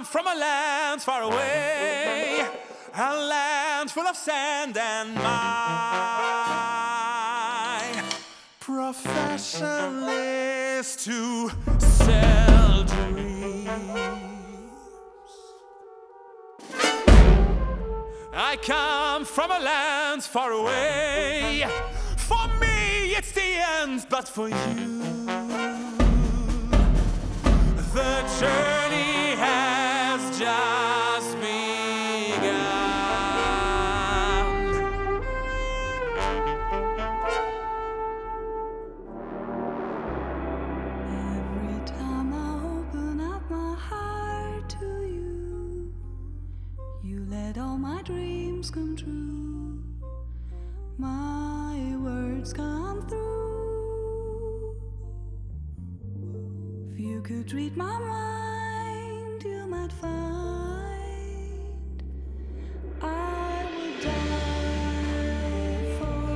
from a land far away, a land full of sand, and my profession is to sell dreams. I come from a land far away. For me it's the end, but for you the journey has just begun. Every time I open up my heart to you, you let all my dreams come true. My words come through. If you could read my mind, you might find I would die for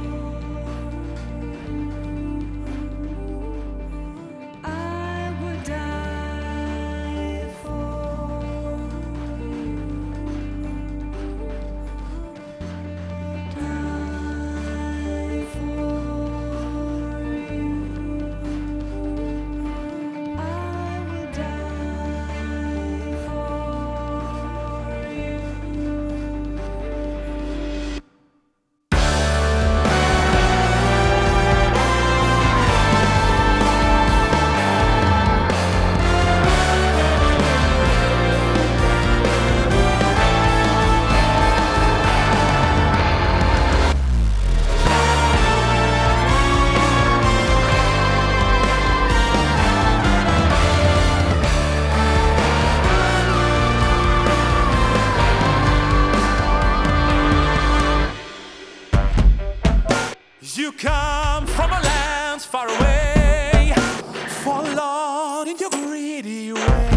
you. I would die for you. Die for you. I will die for you. You come from a land far away, forlorn in your greedy way.